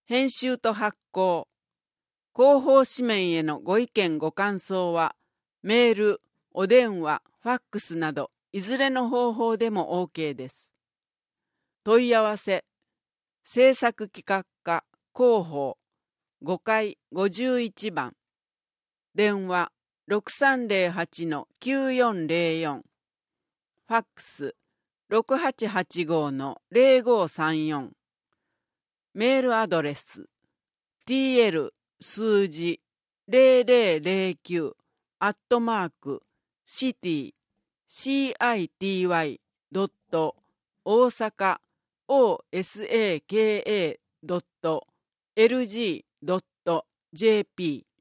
編集と発行、広報紙面へのご意見ご感想は、メール、お電話、ファックスなど、いずれの方法でも OK です。問い合わせ、制作企画課広報5階51番、電話6308-9404、ファックス6885-0534、メールアドレス tl 数字0009@city.osaka.osaka.lg.jp